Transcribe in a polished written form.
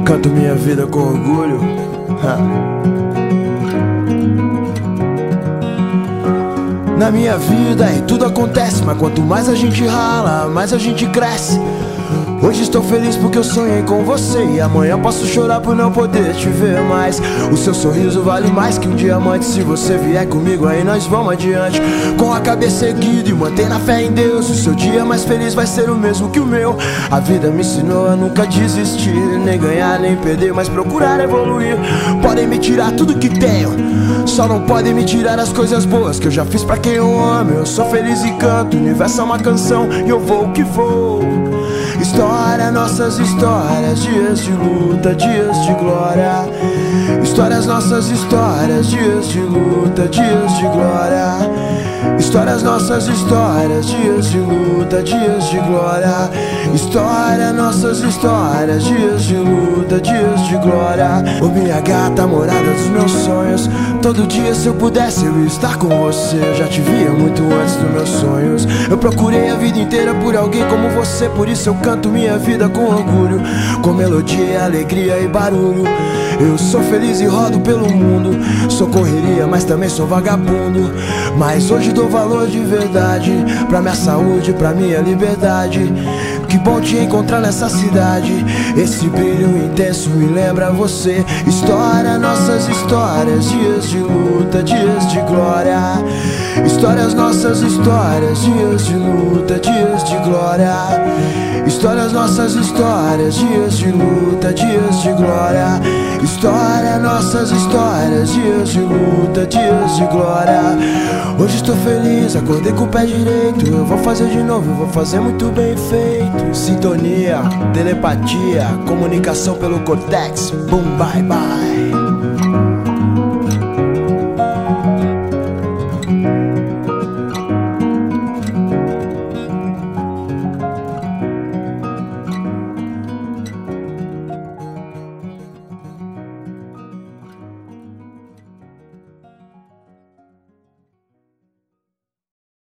Canto minha vida com orgulho. Na minha vida tudo acontece, mas quanto mais a gente rala, mais a gente cresce. Hoje estou feliz porque eu sonhei com você, e amanhã posso chorar por não poder te ver mais. O seu sorriso vale mais que um diamante. Se você vier comigo aí nós vamos adiante, com a cabeça erguida e mantém na fé em Deus. O seu dia mais feliz vai ser o mesmo que o meu. A vida me ensinou a nunca desistir, nem ganhar nem perder, mas procurar evoluir. Podem me tirar tudo que tenho, só não podem me tirar as coisas boas que eu já fiz pra quem eu amo. Eu sou feliz e canto, o universo é uma canção e eu vou que vou. História, nossas histórias, dias de luta, dias de glória. Histórias, nossas histórias, dias de luta, dias de glória. Histórias, nossas histórias, dias de luta, dias de glória. História, nossas histórias, dias de luta, dias de glória. Ô minha gata, morada dos meus sonhos, todo dia se eu pudesse eu ia estar com você. Eu já te via muito antes dos meus sonhos. Eu procurei a vida inteira por alguém como você, por isso eu canto minha vida com orgulho, com melodia, alegria e barulho. Eu sou feliz e rodo pelo mundo, sou correria, mas também sou vagabundo. Mas hoje dou valor de verdade pra minha saúde, pra minha liberdade. Que bom te encontrar nessa cidade, esse brilho intenso me lembra você. História, nossas histórias, dias de luta, dias de glória. Histórias, nossas histórias, dias de luta, dias de glória. Histórias, nossas histórias, dias de luta, dias de glória. História, nossas histórias, dias de luta, dias de glória. Hoje estou feliz, acordei com o pé direito. Eu vou fazer de novo, eu vou fazer muito bem feito. Sintonia, telepatia, comunicação pelo cortex. Boom, bye, bye.